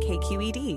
KQED.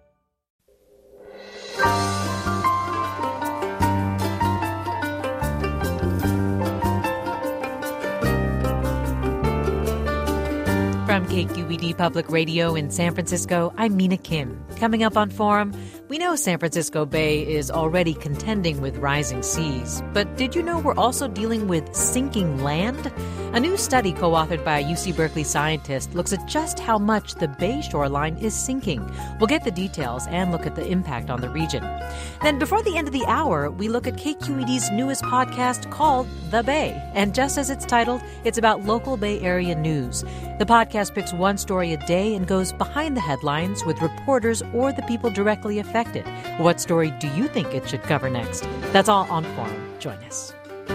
From KQED Public Radio in San Francisco, I'm Mina Kim. Coming up on Forum, we know San Francisco Bay is already contending with rising seas. But did you know we're also dealing with sinking land? A new study co-authored by a UC Berkeley scientist looks at just how much the Bay shoreline is sinking. We'll get the details and look at the impact on the region. Then before the end of the hour, we look at KQED's newest podcast called The Bay. And just as it's titled, it's about local Bay Area news. The podcast picks one story a day and goes behind the headlines with reporters or the people directly affected. What story do you think it should cover next? That's all on Forum. Join us.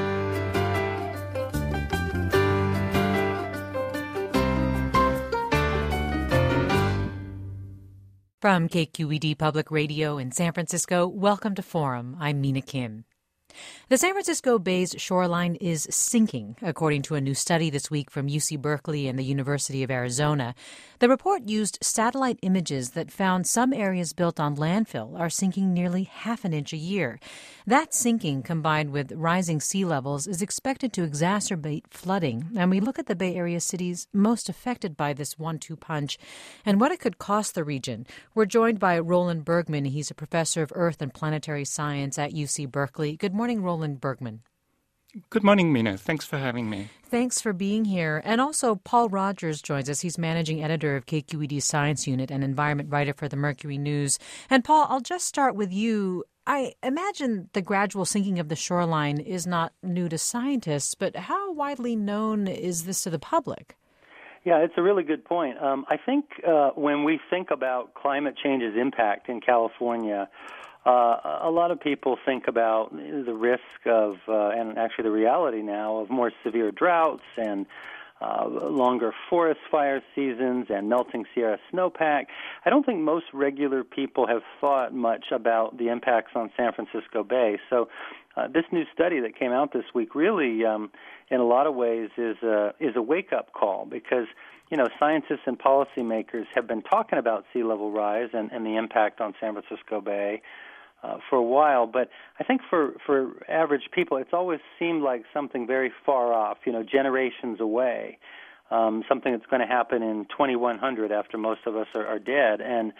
From KQED Public Radio in San Francisco, welcome to Forum. I'm Mina Kim. The San Francisco Bay's shoreline is sinking, according to a new study this week from UC Berkeley and the University of Arizona. The report used satellite images that found some areas built on landfill are sinking nearly half an inch a year. That sinking, combined with rising sea levels, is expected to exacerbate flooding. And we look at the Bay Area cities most affected by this 1-2 punch and what it could cost the region. We're joined by Roland Bergman. He's a professor of Earth and Planetary Science at UC Berkeley. Good morning, Roland Bergman. Good morning, Mina. Thanks for having me. Thanks for being here. And also, Paul Rogers joins us. He's managing editor of KQED's Science Unit and environment writer for the Mercury News. And Paul, I'll just start with you. I imagine the gradual sinking of the shoreline is not new to scientists, but how widely known is this to the public? Yeah, it's a really good point. I think when we think about climate change's impact in California, a lot of people think about the risk of, and actually the reality now, of more severe droughts and longer forest fire seasons and melting Sierra snowpack. I don't think most regular people have thought much about the impacts on San Francisco Bay. So this new study that came out this week really, in a lot of ways, is a wake-up call because, you know, scientists and policymakers have been talking about sea level rise and the impact on San Francisco Bay for a while, but I think for average people, it's always seemed like something very far off, you know, generations away, something that's going to happen in 2100 after most of us are dead. And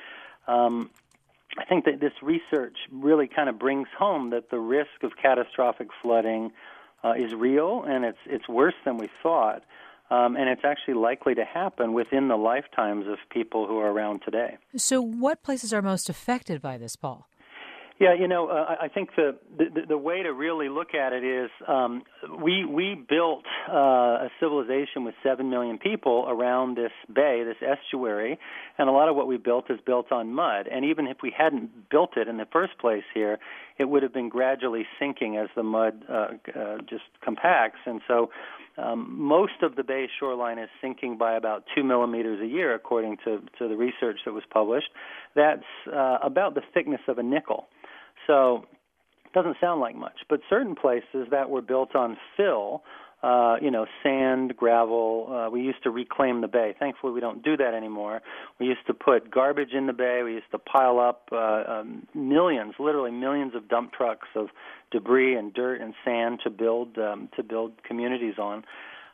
I think that this research really kind of brings home that the risk of catastrophic flooding is real, and it's worse than we thought, and it's actually likely to happen within the lifetimes of people who are around today. So what places are most affected by this, Paul? Yeah, you know, I think the way to really look at it is we built a civilization with 7 million people around this bay, this estuary, and a lot of what we built is built on mud. And even if we hadn't built it in the first place here, it would have been gradually sinking as the mud just compacts. And so most of the bay shoreline is sinking by about 2 millimeters a year, according to the research that was published. That's about the thickness of a nickel. So it doesn't sound like much, but certain places that were built on fill, sand, gravel, we used to reclaim the bay. Thankfully, we don't do that anymore. We used to put garbage in the bay. We used to pile up millions, literally millions of dump trucks of debris and dirt and sand to build communities on.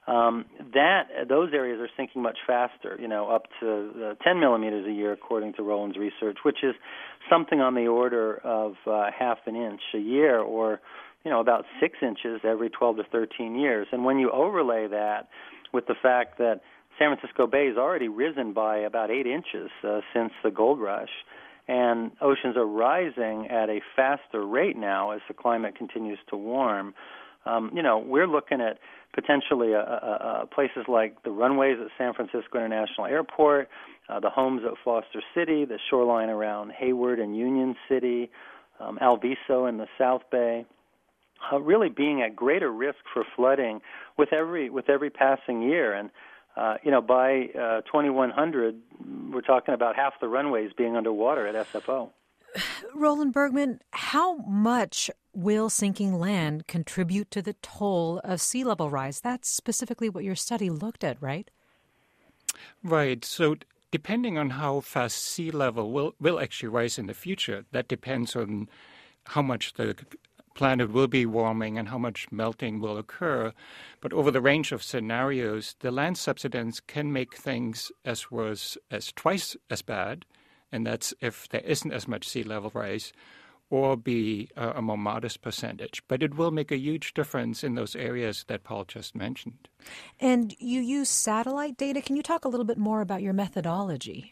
Those areas are sinking much faster, up to 10 millimeters a year, according to Roland's research, which is something on the order of half an inch a year, or about 6 inches every 12 to 13 years. And when you overlay that with the fact that San Francisco Bay has already risen by about 8 inches since the gold rush, and oceans are rising at a faster rate now as the climate continues to warm, we're looking at potentially places like the runways at San Francisco International Airport, the homes at Foster City, the shoreline around Hayward and Union City, Alviso in the South Bay, really being at greater risk for flooding with every passing year. And by 2100, we're talking about half the runways being underwater at SFO. Roland Bergman, how much will sinking land contribute to the toll of sea level rise? That's specifically what your study looked at, right? Right. So depending on how fast sea level will actually rise in the future, that depends on how much the planet will be warming and how much melting will occur. But over the range of scenarios, the land subsidence can make things as worse as twice as bad, and that's if there isn't as much sea level rise, or be a more modest percentage. But it will make a huge difference in those areas that Paul just mentioned. And you use satellite data. Can you talk a little bit more about your methodology?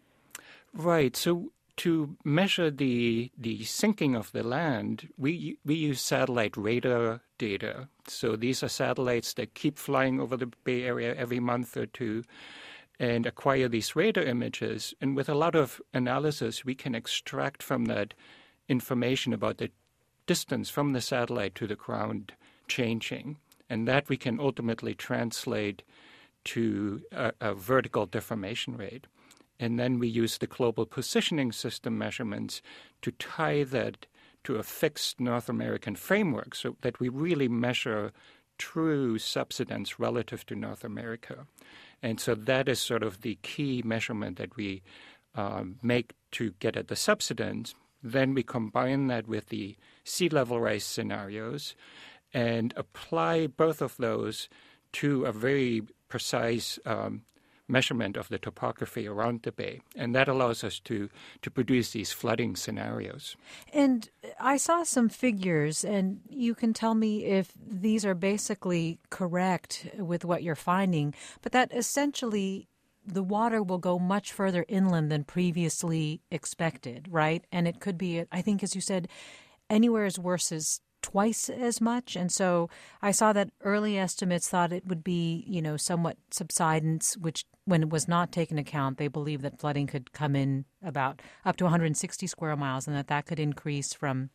Right. So to measure the sinking of the land, we use satellite radar data. So these are satellites that keep flying over the Bay Area every month or two and acquire these radar images. And with a lot of analysis, we can extract from that information about the distance from the satellite to the ground changing. And that we can ultimately translate to a vertical deformation rate. And then we use the global positioning system measurements to tie that to a fixed North American framework so that we really measure true subsidence relative to North America. And so that is sort of the key measurement that we make to get at the subsidence. Then we combine that with the sea level rise scenarios and apply both of those to a very precise measurement of the topography around the bay. And that allows us to produce these flooding scenarios. And I saw some figures, and you can tell me if these are basically correct with what you're finding, but that essentially the water will go much further inland than previously expected, right? And it could be, I think, as you said, anywhere as worse as twice as much. And so I saw that early estimates thought it would be, somewhat subsidence, which when it was not taken account, they believe that flooding could come in about up to 160 square miles and that could increase from,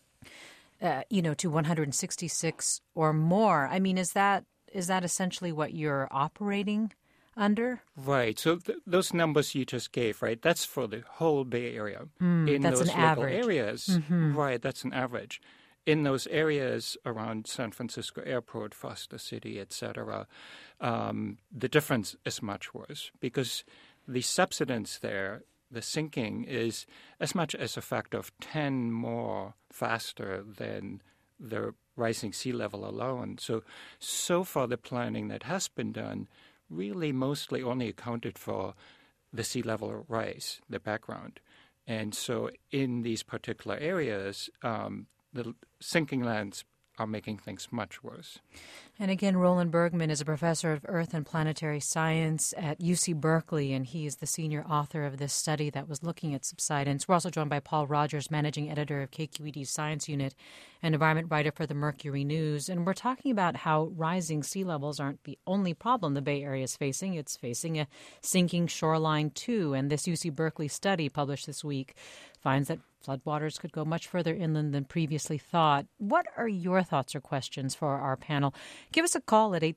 to 166 or more. I mean, is that essentially what you're operating under? Right. So those numbers you just gave, right, that's for the whole Bay Area. In that's those an local average. Areas, mm-hmm. Right, that's an average. In those areas around San Francisco Airport, Foster City, etc., the difference is much worse because the subsidence there, the sinking, is as much as a factor of 10 more faster than the rising sea level alone. So far the planning that has been done really mostly only accounted for the sea level rise, the background. And so in these particular areas, the sinking lands are making things much worse. And again, Roland Bergman is a professor of Earth and Planetary Science at UC Berkeley, and he is the senior author of this study that was looking at subsidence. We're also joined by Paul Rogers, managing editor of KQED's Science Unit and environment writer for the Mercury News. And we're talking about how rising sea levels aren't the only problem the Bay Area is facing. It's facing a sinking shoreline, too. And this UC Berkeley study published this week finds that floodwaters could go much further inland than previously thought. What are your thoughts or questions for our panel? Give us a call at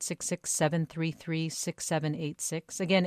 866-733-6786. Again,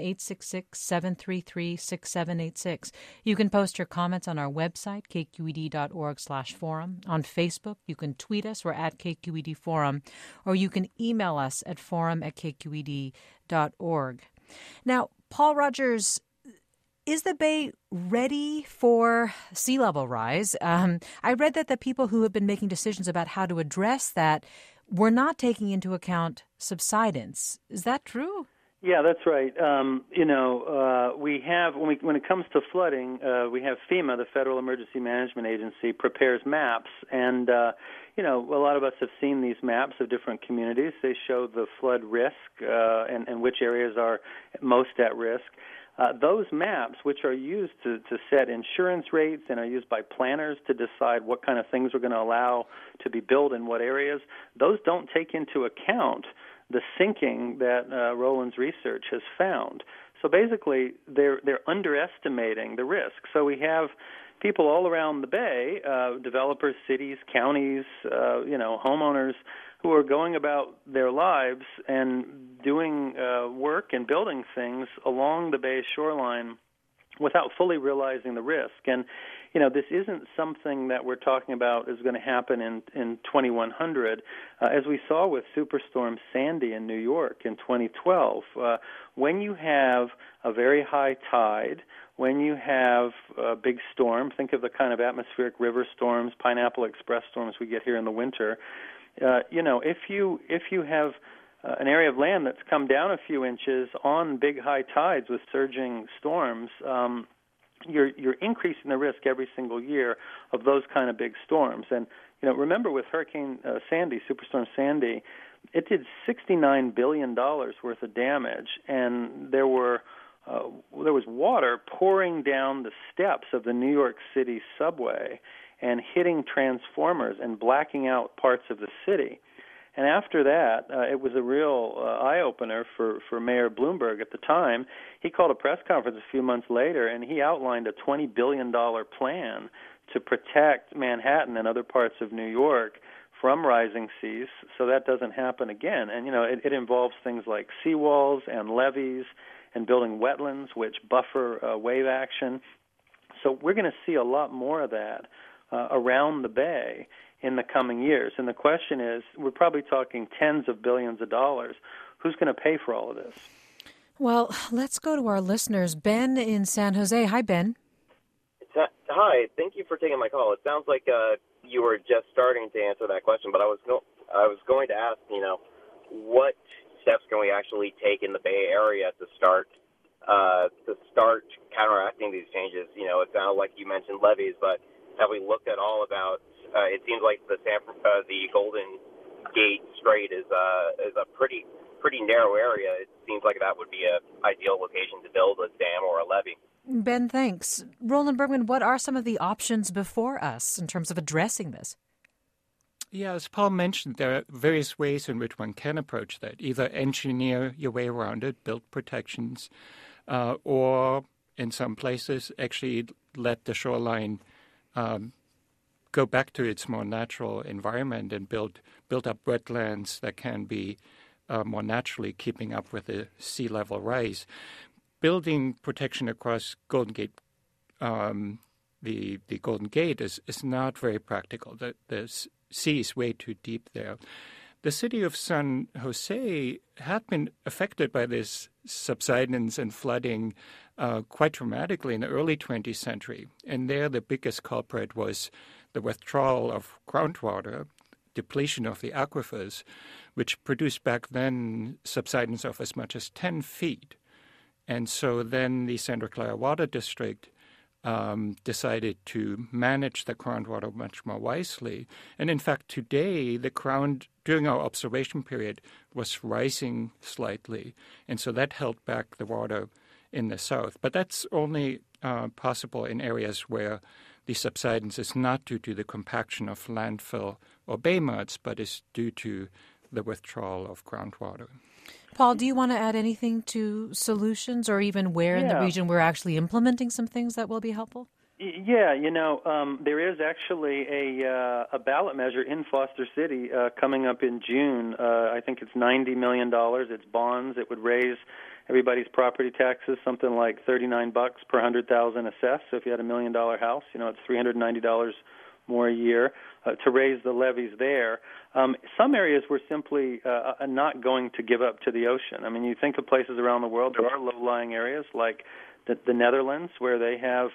866-733-6786. You can post your comments on our website, kqed.org/forum. On Facebook, you can tweet us. We're at KQED Forum. Or you can email us at forum@kqed.org. Now, Paul Rogers, is the Bay ready for sea level rise? I read that the people who have been making decisions about how to address that were not taking into account subsidence. Is that true? Yeah, that's right. We have, when it comes to flooding, we have FEMA, the Federal Emergency Management Agency, prepares maps. And, a lot of us have seen these maps of different communities. They show the flood risk and which areas are most at risk. Those maps, which are used to set insurance rates and are used by planners to decide what kind of things we're going to allow to be built in what areas, those don't take into account the sinking that Roland's research has found. So basically, they're underestimating the risk. So we have people all around the Bay, developers, cities, counties, homeowners, who are going about their lives and doing work and building things along the Bay shoreline without fully realizing the risk. And, this isn't something that we're talking about is going to happen in 2100. As we saw with Superstorm Sandy in New York in 2012, when you have a very high tide, when you have a big storm, think of the kind of atmospheric river storms, Pineapple Express storms we get here in the winter, if you have an area of land that's come down a few inches on big high tides with surging storms, you're increasing the risk every single year of those kind of big storms. And remember with Hurricane Sandy, Superstorm Sandy, it did $69 billion worth of damage, and there was water pouring down the steps of the New York City subway and hitting transformers and blacking out parts of the city. And after that, it was a real eye-opener for Mayor Bloomberg at the time. He called a press conference a few months later, and he outlined a $20 billion plan to protect Manhattan and other parts of New York from rising seas so that doesn't happen again. And, it involves things like seawalls and levees and building wetlands, which buffer wave action. So we're going to see a lot more of that around the bay in the coming years. And the question is, we're probably talking tens of billions of dollars. Who's going to pay for all of this? Well, let's go to our listeners. Ben in San Jose. Hi, Ben. Hi. Thank you for taking my call. It sounds like you were just starting to answer that question, but I was going to ask, what steps can we actually take in the Bay Area to start counteracting these changes? It sounded like you mentioned levees, but have we looked at all about? It seems like the Golden Gate Strait is a pretty narrow area. It seems like that would be an ideal location to build a dam or a levee. Ben, thanks. Roland Bergman, what are some of the options before us in terms of addressing this? Yeah, as Paul mentioned, there are various ways in which one can approach that. Either engineer your way around it, build protections, or in some places actually let the shoreline go back to its more natural environment and build up wetlands that can be more naturally keeping up with the sea level rise. Building protection across Golden Gate, the Golden Gate is not very practical. The sea is way too deep there. The city of San Jose had been affected by this subsidence and flooding quite dramatically in the early 20th century. And there the biggest culprit was the withdrawal of groundwater, depletion of the aquifers, which produced back then subsidence of as much as 10 feet. And so then the Santa Clara Water District decided to manage the groundwater much more wisely. And in fact, today, the ground during our observation period was rising slightly. And so that held back the water in the south. But that's only possible in areas where the subsidence is not due to the compaction of landfill or bay muds, but is due to the withdrawal of groundwater. Paul, do you want to add anything to solutions or even where in the region we're actually implementing some things that will be helpful? Yeah, there is actually a ballot measure in Foster City coming up in June. I think it's $90 million. It's bonds. It would raise everybody's property taxes, something like $39 per 100,000 assessed. So if you had $1 million house, it's $390 more a year to raise the levies there. Some areas we're simply not going to give up to the ocean. I mean, you think of places around the world, there are low-lying areas like the Netherlands where they have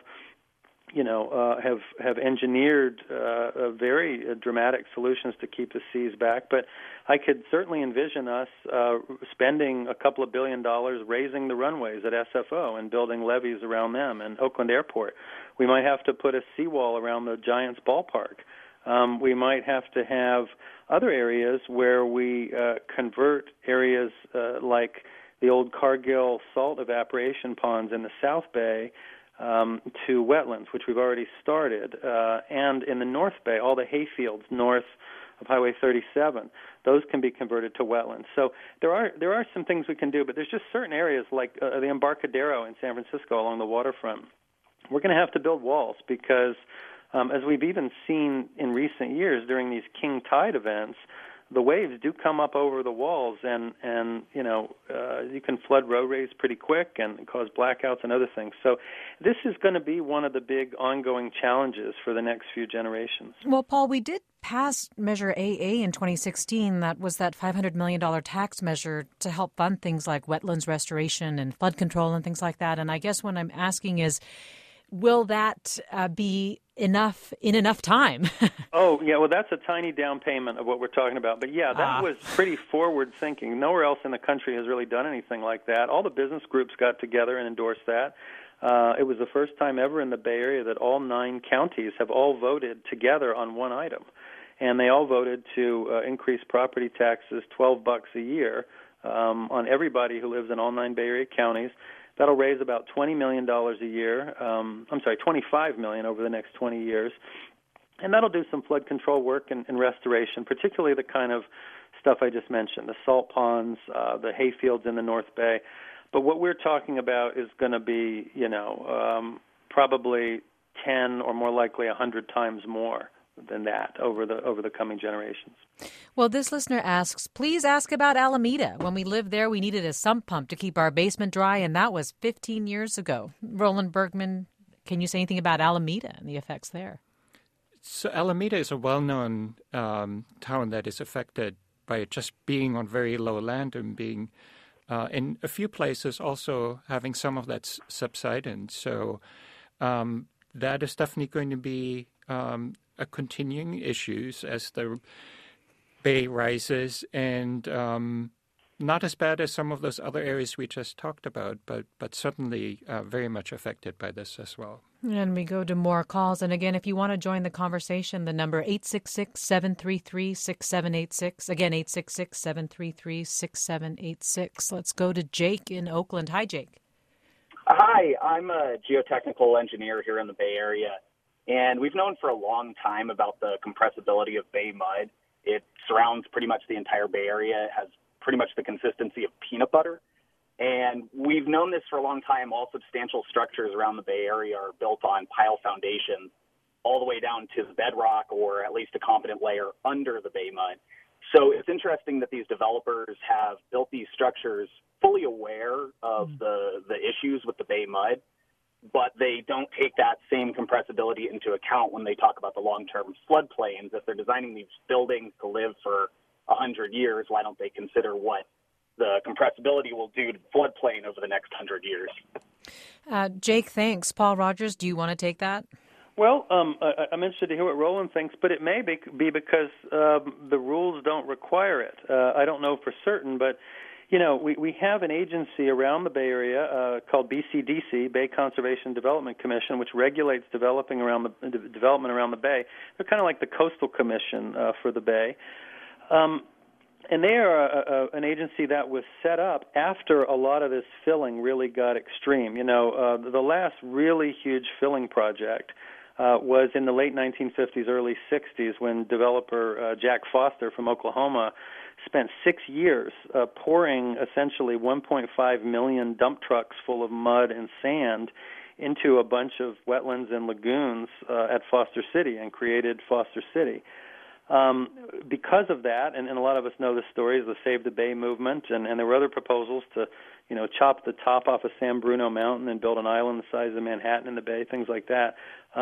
engineered very dramatic solutions to keep the seas back. But I could certainly envision us spending a couple of $1 billion raising the runways at SFO and building levees around them, and Oakland Airport. We might have to put a seawall around the Giants ballpark. We might have to have other areas where we convert areas like the old Cargill salt evaporation ponds in the South Bay to wetlands, which we've already started, and in the North Bay, all the hayfields north of Highway 37, those can be converted to wetlands. So there are some things we can do, but there's just certain areas like the Embarcadero in San Francisco along the waterfront. We're going to have to build walls because, as we've even seen in recent years during these king tide events, the waves do come up over the walls, and you can flood roadways pretty quick and cause blackouts and other things. So this is going to be one of the big ongoing challenges for the next few generations. Well, Paul, we did pass Measure AA in 2016. That was that $500 million tax measure to help fund things like wetlands restoration and flood control and things like that. And I guess what I'm asking is, will that be enough in enough time? Oh, yeah, well, that's a tiny down payment of what we're talking about. But, yeah, that was pretty forward-thinking. Nowhere else in the country has really done anything like that. All the business groups got together and endorsed that. It was the first time ever in the Bay Area that all 9 counties have all voted together on one item. And they all voted to increase property taxes $12 a year on everybody who lives in all 9 Bay Area counties. That'll raise about $20 million a year. $25 million over the next 20 years. And that'll do some flood control work and restoration, particularly the kind of stuff I just mentioned, the salt ponds, the hayfields in the North Bay. But what we're talking about is going to be, probably 10 or more likely 100 times more than that over the coming generations. Well, this listener asks, please ask about Alameda. When we lived there, we needed a sump pump to keep our basement dry, and that was 15 years ago. Roland Bergman, can you say anything about Alameda and the effects there? So Alameda is a well-known town that is affected by it just being on very low land and being, in a few places, also having some of that subsidence. So that is definitely going to be a continuing issue as the Bay rises, and not as bad as some of those other areas we just talked about, but certainly very much affected by this as well. And we go to more calls. And again, if you want to join the conversation, the number 866-733-6786. Again, 866-733-6786. Let's go to Jake in Oakland. Hi, Jake. Hi, I'm a geotechnical engineer here in the Bay Area. And we've known for a long time about the compressibility of bay mud. It surrounds pretty much the entire Bay Area. It has pretty much the consistency of peanut butter. And we've known this for a long time. All substantial structures around the Bay Area are built on pile foundations all the way down to the bedrock, or at least a competent layer under the bay mud. So it's interesting that these developers have built these structures fully aware of the issues with the bay mud, but they don't take that same compressibility into account when they talk about the long-term floodplains. If they're designing these buildings to live for 100 years, why don't they consider what the compressibility will do to the floodplain over the next 100 years? Jake, thanks. Paul Rogers, do you want to take that? Well, I'm interested to hear what Roland thinks, but it may be because the rules don't require it. I don't know for certain, but we have an agency around the Bay Area called BCDC, Bay Conservation Development Commission, which regulates development around the Bay. They're kind of like the Coastal Commission for the Bay. And they are an agency that was set up after a lot of this filling really got extreme. The last really huge filling project was in the late 1950s, early 60s, when developer Jack Foster from Oklahoma spent 6 years pouring essentially 1.5 million dump trucks full of mud and sand into a bunch of wetlands and lagoons at Foster City and created Foster City. Because of that, and a lot of us know the stories, the Save the Bay movement, and there were other proposals to, chop the top off of San Bruno Mountain and build an island the size of Manhattan in the Bay, things like that.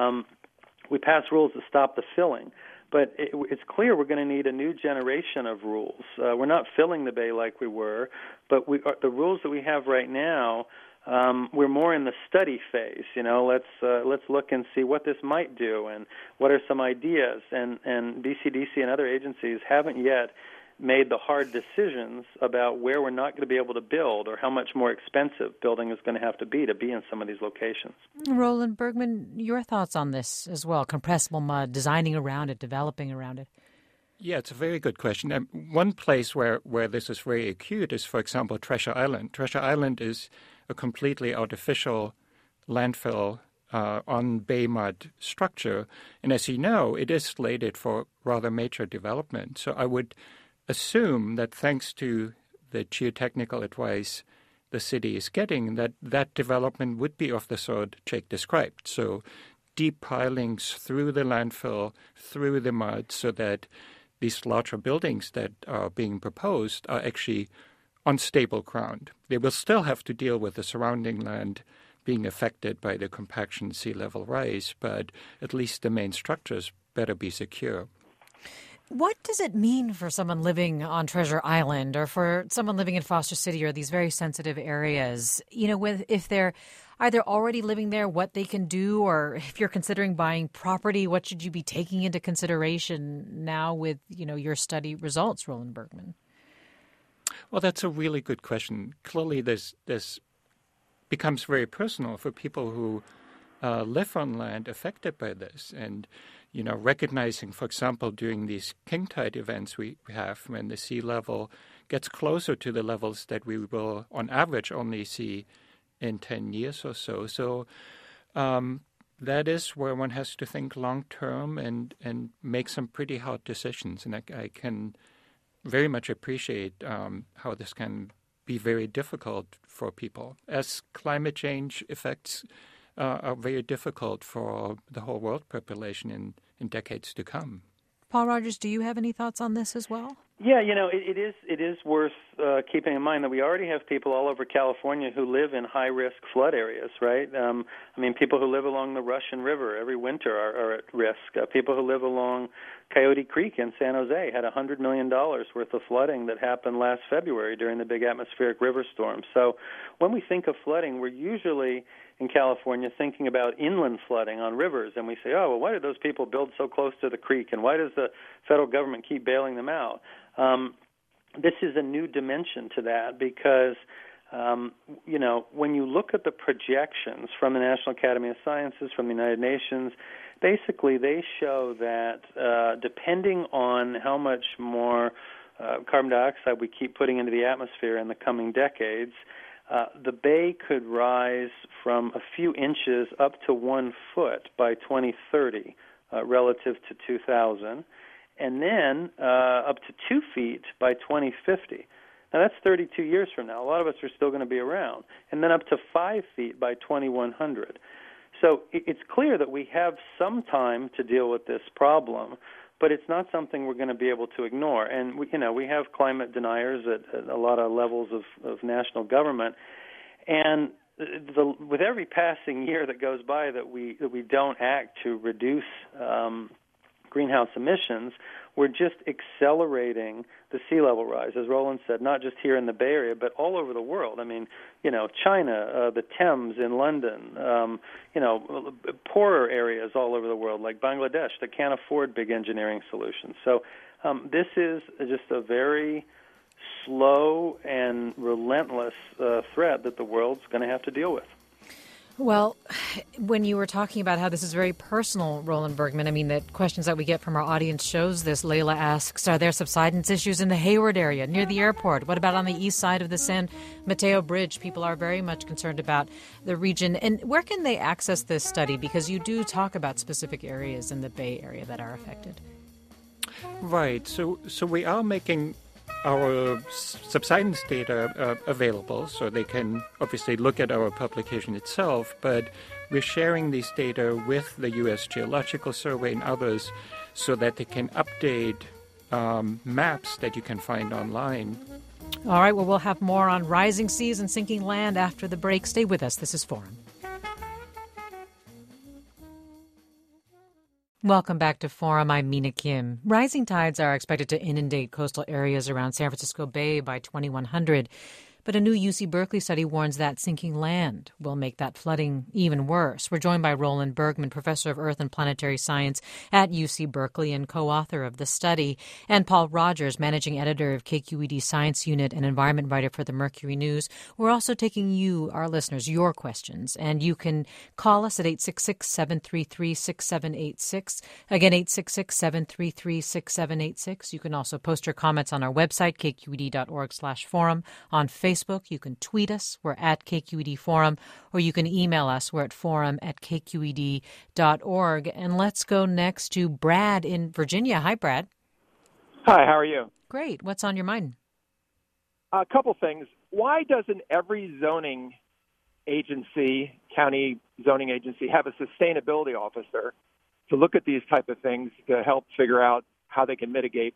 We passed rules to stop the filling. But it's clear we're going to need a new generation of rules. We're not filling the Bay like we were, but the rules that we have right now, we're more in the study phase. Let's look and see what this might do and what are some ideas. And BCDC and other agencies haven't yet made the hard decisions about where we're not going to be able to build or how much more expensive building is going to have to be in some of these locations. Roland Bergman, your thoughts on this as well, compressible mud, designing around it, developing around it? Yeah, it's a very good question. One place where this is very acute is, for example, Treasure Island. Treasure Island is a completely artificial landfill on bay mud structure. And as you know, it is slated for rather major development. So I would assume that thanks to the geotechnical advice the city is getting, that development would be of the sort Jake described. So deep pilings through the landfill, through the mud, so that these larger buildings that are being proposed are actually on stable ground. They will still have to deal with the surrounding land being affected by the compaction sea level rise, but at least the main structures better be secure. What does it mean for someone living on Treasure Island or for someone living in Foster City or these very sensitive areas? If they're either already living there, what they can do, or if you're considering buying property, what should you be taking into consideration now with, your study results, Roland Bergman? Well, that's a really good question. Clearly, this becomes very personal for people who live on land affected by this. And recognizing, for example, during these king tide events we have, when the sea level gets closer to the levels that we will, on average, only see in 10 years or so. So that is where one has to think long-term and make some pretty hard decisions. And I can very much appreciate how this can be very difficult for people, as climate change effects are very difficult for the whole world population in decades to come. Paul Rogers, do you have any thoughts on this as well? Yeah, it is worth keeping in mind that we already have people all over California who live in high-risk flood areas, right? People who live along the Russian River every winter are at risk. People who live along Coyote Creek in San Jose had $100 million worth of flooding that happened last February during the big atmospheric river storm. So when we think of flooding, we're usually in California thinking about inland flooding on rivers, and we say, oh, well, why did those people build so close to the creek, and why does the federal government keep bailing them out? This is a new dimension to that because, when you look at the projections from the National Academy of Sciences, from the United Nations, basically they show that depending on how much more carbon dioxide we keep putting into the atmosphere in the coming decades, the bay could rise from a few inches up to 1 foot by 2030 relative to 2000, and then up to 2 feet by 2050. Now, that's 32 years from now. A lot of us are still going to be around. And then up to 5 feet by 2100. So it's clear that we have some time to deal with this problem, but it's not something we're going to be able to ignore. And we have climate deniers at a lot of levels of national government, and with every passing year that goes by that we don't act to reduce greenhouse emissions, we're just accelerating the sea level rise, as Roland said, not just here in the Bay Area, but all over the world. I mean, China, the Thames in London, poorer areas all over the world, like Bangladesh, that can't afford big engineering solutions. So this is just a very slow and relentless threat that the world's going to have to deal with. Well, when you were talking about how this is very personal, Roland Bergman, the questions that we get from our audience shows this. Layla asks, are there subsidence issues in the Hayward area near the airport? What about on the east side of the San Mateo Bridge? People are very much concerned about the region. And where can they access this study? Because you do talk about specific areas in the Bay Area that are affected. Right. So we are making our subsidence data available, so they can obviously look at our publication itself, but we're sharing these data with the U.S. Geological Survey and others so that they can update maps that you can find online. All right, well, we'll have more on rising seas and sinking land after the break. Stay with us. This is Forum. Welcome back to Forum. I'm Mina Kim. Rising tides are expected to inundate coastal areas around San Francisco Bay by 2100. But a new UC Berkeley study warns that sinking land will make that flooding even worse. We're joined by Roland Bergman, professor of Earth and Planetary Science at UC Berkeley and co-author of the study, and Paul Rogers, managing editor of KQED Science Unit and environment writer for the Mercury News. We're also taking you, our listeners, your questions, and you can call us at 866-733-6786. Again, 866-733-6786. You can also post your comments on our website, kqed.org/forum, on Facebook. You can tweet us. We're at KQED Forum, or you can email us. We're at forum@kqed.org. And let's go next to Brad in Virginia. Hi, Brad. Hi, how are you? Great. What's on your mind? A couple things. Why doesn't every zoning agency, county zoning agency, have a sustainability officer to look at these type of things to help figure out how they can mitigate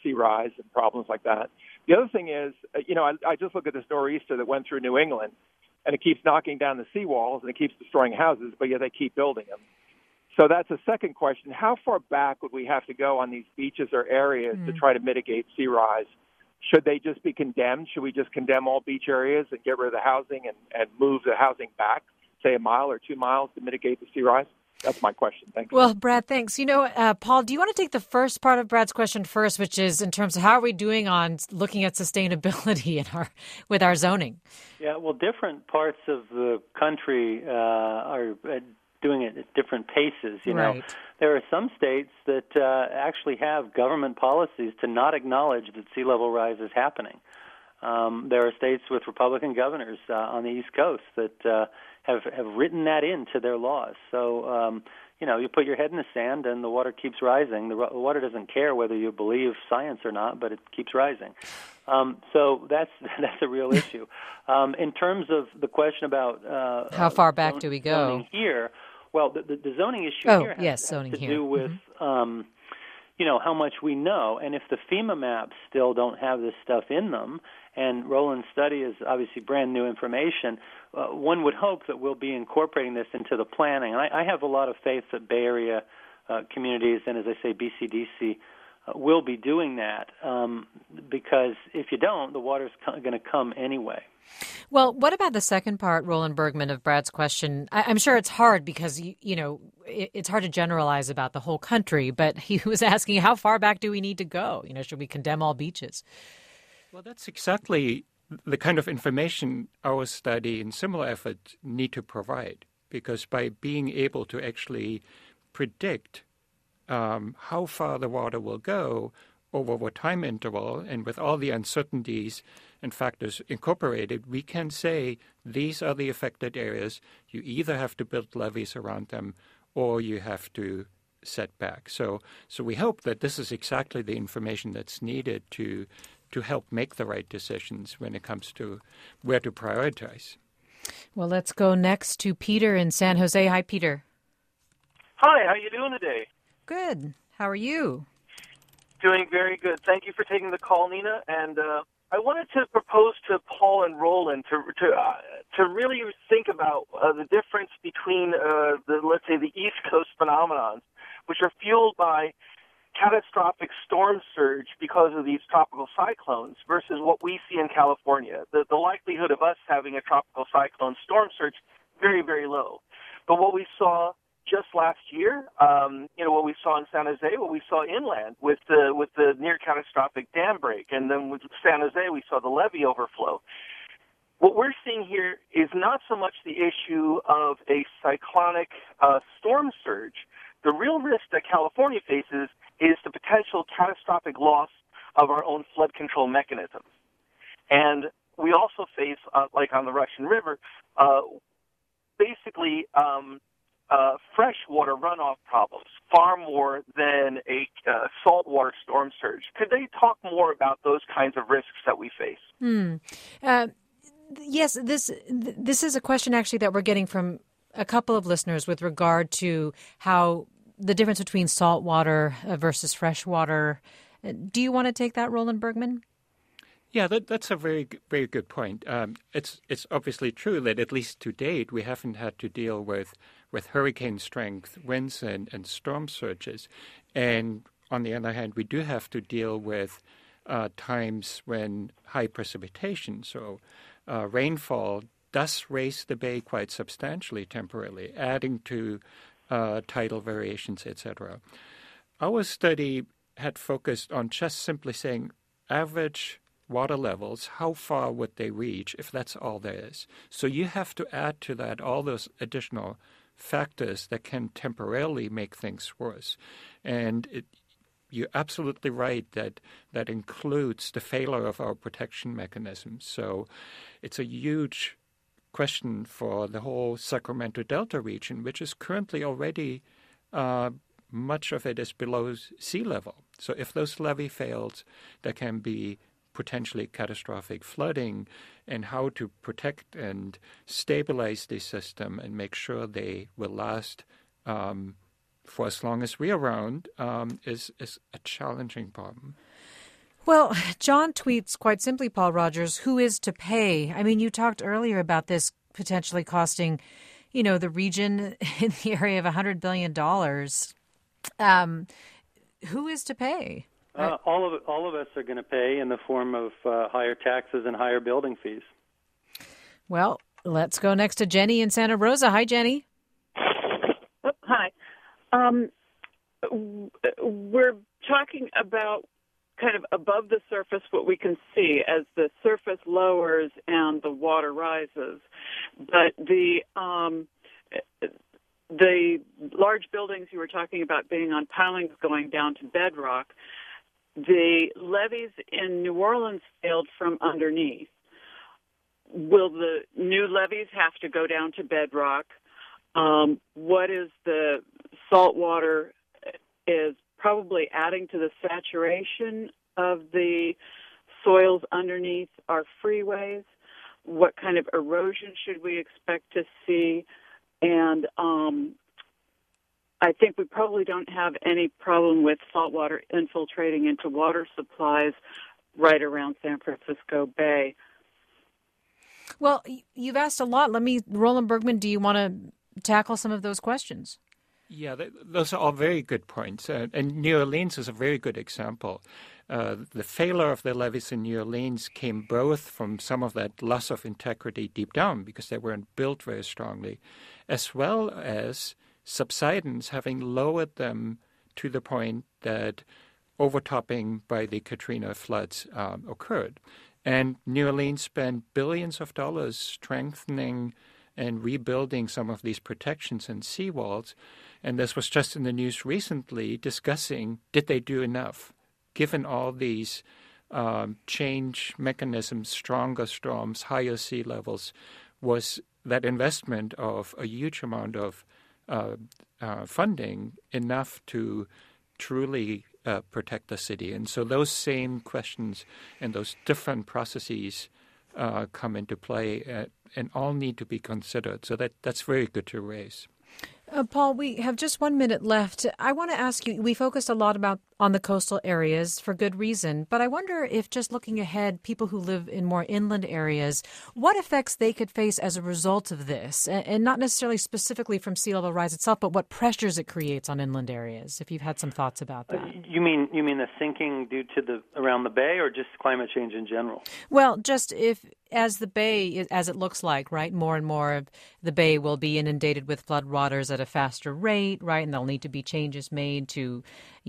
sea rise and problems like that. The other thing is, I just look at this nor'easter that went through New England, and it keeps knocking down the seawalls and it keeps destroying houses, but yet they keep building them. So that's a second question. How far back would we have to go on these beaches or areas to try to mitigate sea rise? Should they just be condemned? Should we just condemn all beach areas and get rid of the housing and move the housing back, say a mile or 2 miles to mitigate the sea rise? That's my question. Thank you. Well, Brad, thanks. Paul, do you want to take the first part of Brad's question first, which is in terms of how are we doing on looking at sustainability with our zoning? Yeah, well, different parts of the country are doing it at different paces. Right. There are some states that actually have government policies to not acknowledge that sea level rise is happening. There are states with Republican governors on the East Coast that have written that into their laws. So, you put your head in the sand and the water keeps rising. The water doesn't care whether you believe science or not, but it keeps rising. So that's a real issue. In terms of the question about how far back do we go zoning here, well, the zoning issue here has to do with how much we know, and if the FEMA maps still don't have this stuff in them, and Roland's study is obviously brand new information, one would hope that we'll be incorporating this into the planning. And I have a lot of faith that Bay Area communities and, as I say, BCDC will be doing that because if you don't, the water's going to come anyway. Well, what about the second part, Roland Bergman, of Brad's question? I'm sure it's hard because, it's hard to generalize about the whole country, but he was asking how far back do we need to go? Should we condemn all beaches? Well, that's exactly the kind of information our study and similar efforts need to provide, because by being able to actually predict how far the water will go over what time interval, and with all the uncertainties and factors incorporated, we can say these are the affected areas. You either have to build levees around them or you have to set back. So we hope that this is exactly the information that's needed to help make the right decisions when it comes to where to prioritize. Well, let's go next to Peter in San Jose. Hi, Peter. Hi, how you doing today? Good. How are you? Doing very good. Thank you for taking the call, Nina. And I wanted to propose to Paul and Roland to really think about the difference between let's say the East Coast phenomenons, which are fueled by catastrophic storm surge because of these tropical cyclones, versus what we see in California. The likelihood of us having a tropical cyclone storm surge very, very low. But what we saw just last year, what we saw in San Jose, what we saw inland with the near catastrophic dam break, and then with San Jose we saw the levee overflow. What we're seeing here is not so much the issue of a cyclonic storm surge. The real risk that California faces is the potential catastrophic loss of our own flood control mechanisms. And we also face, like on the Russian River, basically freshwater runoff problems far more than a saltwater storm surge. Could they talk more about those kinds of risks that we face? Yes, this is a question actually that we're getting from a couple of listeners with regard to how the difference between saltwater versus freshwater. Do you want to take that, Roland Bergman? Yeah, that's a very, very good point. It's obviously true that at least to date we haven't had to deal with hurricane strength winds and storm surges, and on the other hand, we do have to deal with times when high precipitation, so rainfall, does raise the bay quite substantially temporarily, adding to tidal variations, etc. Our study had focused on just simply saying average water levels, how far would they reach if that's all there is? So you have to add to that all those additional factors that can temporarily make things worse. And you're absolutely right that includes the failure of our protection mechanisms. So it's a huge question for the whole Sacramento Delta region, which is currently already much of it is below sea level. So if those levee fails, there can be potentially catastrophic flooding, and how to protect and stabilize the system and make sure they will last for as long as we're around is a challenging problem. Well, John tweets quite simply, Paul Rogers, who is to pay? I mean, you talked earlier about this potentially costing, the region in the area of $100 billion. Who is to pay? All of us are going to pay in the form of higher taxes and higher building fees. Well, let's go next to Jenny in Santa Rosa. Hi, Jenny. Oh, hi. We're talking about kind of above the surface what we can see as the surface lowers and the water rises. But the large buildings you were talking about being on pilings going down to bedrock, the levees in New Orleans failed from underneath. Will the new levees have to go down to bedrock? What is the salt water is probably adding to the saturation of the soils underneath our freeways. What kind of erosion should we expect to see? And I think we probably don't have any problem with salt water infiltrating into water supplies right around San Francisco Bay. Well, you've asked a lot. Roland Bergman, do you want to tackle some of those questions? Yeah, those are all very good points. And New Orleans is a very good example. The failure of the levees in New Orleans came both from some of that loss of integrity deep down because they weren't built very strongly, as well as subsidence having lowered them to the point that overtopping by the Katrina floods occurred. And New Orleans spent billions of dollars strengthening and rebuilding some of these protections and seawalls. And this was just in the news recently discussing, did they do enough? Given all these change mechanisms, stronger storms, higher sea levels, was that investment of a huge amount of funding enough to truly protect the city? And so those same questions and those different processes come into play and all need to be considered. So that's very good to raise. Paul, we have just 1 minute left. I want to ask you, we focused a lot on the coastal areas for good reason, but I wonder if just looking ahead, people who live in more inland areas, what effects they could face as a result of this, and not necessarily specifically from sea level rise itself, but what pressures it creates on inland areas, if you've had some thoughts about that. You mean the sinking due to around the bay, or just climate change in general? Well, just as the bay, as it looks like, right, more and more of the bay will be inundated with floodwaters at a faster rate, right, and there'll need to be changes made to,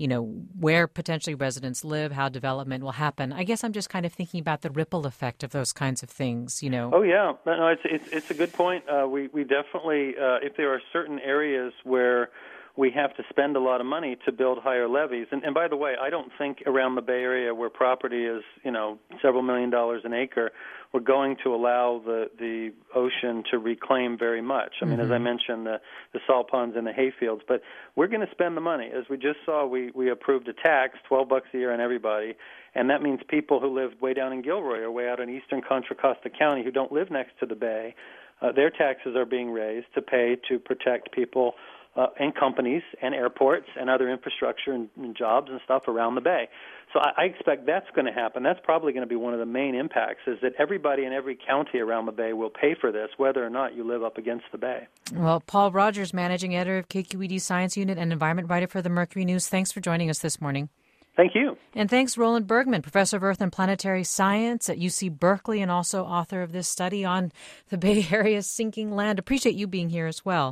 where potentially residents live, how development will happen. I guess I'm just kind of thinking about the ripple effect of those kinds of things, Oh, yeah. No, it's a good point. We definitely, if there are certain areas where we have to spend a lot of money to build higher levees. And by the way, I don't think around the Bay Area where property is, several $1 million an acre, we're going to allow the ocean to reclaim very much. I mean, as I mentioned, the salt ponds and the hayfields. But we're going to spend the money. As we just saw, we approved a tax, $12 a year on everybody. And that means people who live way down in Gilroy or way out in eastern Contra Costa County who don't live next to the bay, their taxes are being raised to pay to protect people and companies and airports and other infrastructure and jobs and stuff around the bay. So I expect that's going to happen. That's probably going to be one of the main impacts, is that everybody in every county around the bay will pay for this, whether or not you live up against the bay. Well, Paul Rogers, Managing Editor of KQED Science Unit and Environment Writer for the Mercury News, thanks for joining us this morning. Thank you. And thanks, Roland Bergman, Professor of Earth and Planetary Science at UC Berkeley and also author of this study on the Bay Area's sinking land. Appreciate you being here as well.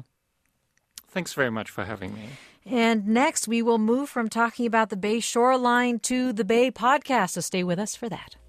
Thanks very much for having me. And next, we will move from talking about the Bay shoreline to the Bay podcast, so stay with us for that.